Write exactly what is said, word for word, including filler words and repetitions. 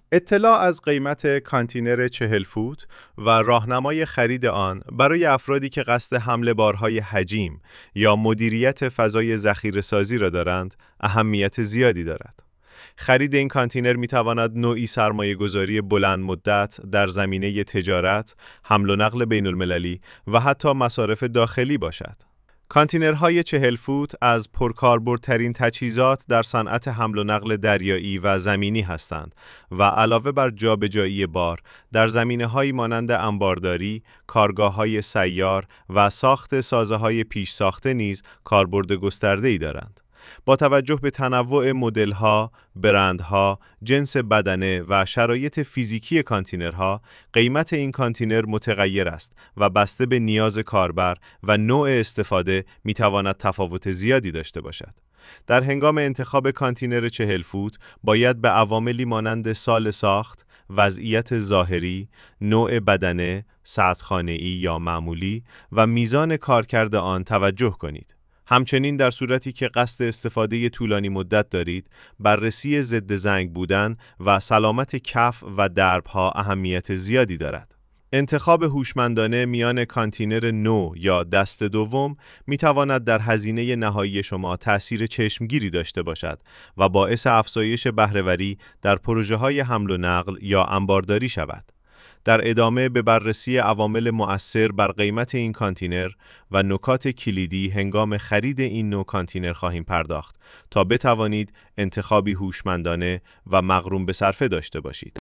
اطلاع از قیمت کانتینر چهل فوت و راهنمای خرید آن برای افرادی که قصد حمل بارهای حجیم یا مدیریت فضای ذخیره‌سازی را دارند، اهمیت زیادی دارد. خرید این کانتینر می تواند نوعی سرمایه‌گذاری بلند مدت در زمینه تجارت، حمل و نقل بین المللی و حتی مصارف داخلی باشد. کانتینرهای چهل فوت از پرکاربردترین تجهیزات در صنعت حمل و نقل دریایی و زمینی هستند و علاوه بر جابجایی بار، در زمینه‌هایی مانند انبارداری، کارگاه‌های سیار و ساخت سازه‌های پیش ساخته نیز کاربرد گسترده‌ای دارند. با توجه به تنوع مدل‌ها، برندها، جنس بدنه و شرایط فیزیکی کانتینرها، قیمت این کانتینر متغیر است و بسته به نیاز کاربر و نوع استفاده می‌تواند تفاوت زیادی داشته باشد. در هنگام انتخاب کانتینر چهل فوت باید به عواملی مانند سال ساخت، وضعیت ظاهری، نوع بدنه، سردخانه‌ای یا معمولی و میزان کارکرد آن توجه کنید. همچنین در صورتی که قصد استفاده طولانی مدت دارید، بررسی ضد زنگ بودن و سلامت کف و درب‌ها اهمیت زیادی دارد. انتخاب هوشمندانه میان کانتینر نو یا دست دوم میتواند در هزینه نهایی شما تأثیر چشمگیری داشته باشد و باعث افزایش بهره‌وری در پروژه‌های حمل و نقل یا انبارداری شود. در ادامه به بررسی عوامل مؤثر بر قیمت این کانتینر و نکات کلیدی هنگام خرید این نوع کانتینر خواهیم پرداخت تا بتوانید انتخابی هوشمندانه و مغروم به صرفه داشته باشید.